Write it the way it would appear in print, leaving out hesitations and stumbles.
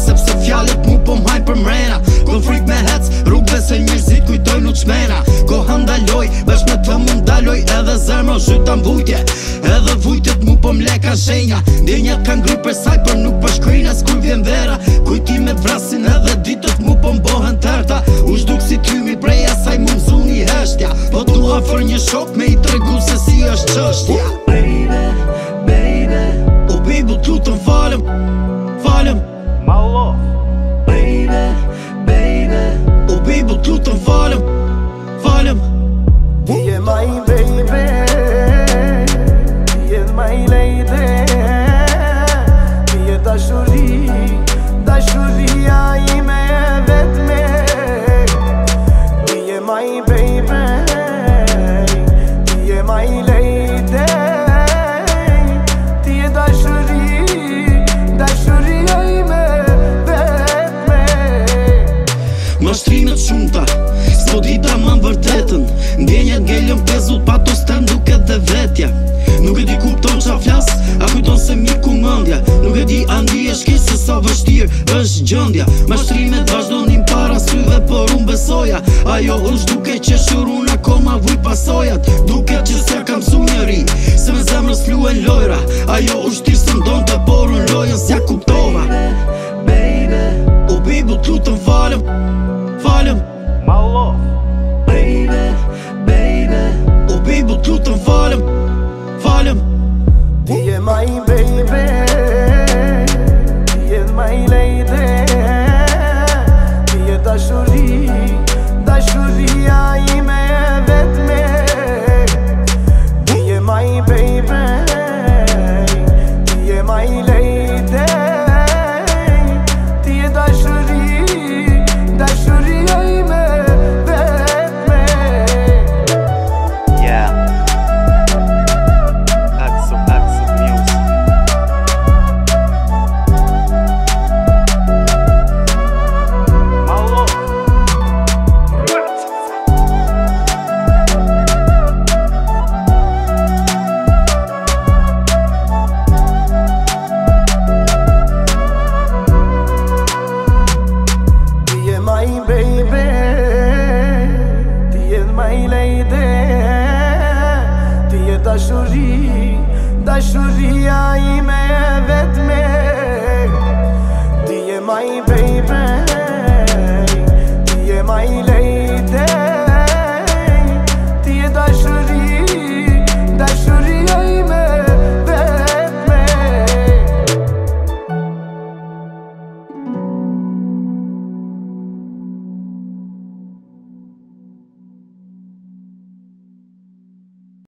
sepse fjallet mu po m'hajnë për mrena. Konflikt me hec, rrugve se njerëzit kujtojnë u qmena. Koha ndaloj, vesh me të mu ndaloj, edhe zemra zhyta m'vujtje. Edhe vujtjet mu po m'leka shenja. Ndjenjat kan ngry për saj, për nuk për shkrin as kur vjen vera. Kujtimet vrasin edhe ditët mu po m'bohen tërta. U shduk si tymi prej asaj mu m'zu një heshtja. Po tu afër një shok me i tregu se si është qështja. Baby, baby, o baby t'lutem falem, falem. My love. Baby, baby, o baby t'lutem falem, falem. Ti je my baby, ti je my lady. Ti je dashuri, dashuria ime e vetme. Ti je my baby, ti je my lady. Ti je dashuri, dashuria ime e vetme. Mashtrimet shumta, s'po dita ma vërtetën. Ndjenjat ngellën pezut pa to stem duke dhe vetja. Nuk e di kupton qa flas, a kujton se miku mëndja. Nuk e di a ndihesh keq se sa vështirë është gjendja. Mashtrimet vazhdonin para syve, por unë besoja. Ajo është duke që shurun akoma vuj pasojat. Duke që s'ja kam su njëri, se me zemrës fluen lojra. Ajo është tirë se m'donte, por unë lojën s'ja kuptova. Baby, o baby t'lutem falem, falem. My love. Baby, baby, o baby t'lutem falem, falem. Ti je my baby, ti je my lady. Ti je dashuri, dashuria ime e vetme. Ti je my baby, ti je my lady. Ti je dashuri, dashuria ime e vetme. Yeah. Axel music. My love. Ti je my baby, ti je my lady. Ti je dashuri, dashuria ime e vetme. Ti je my baby.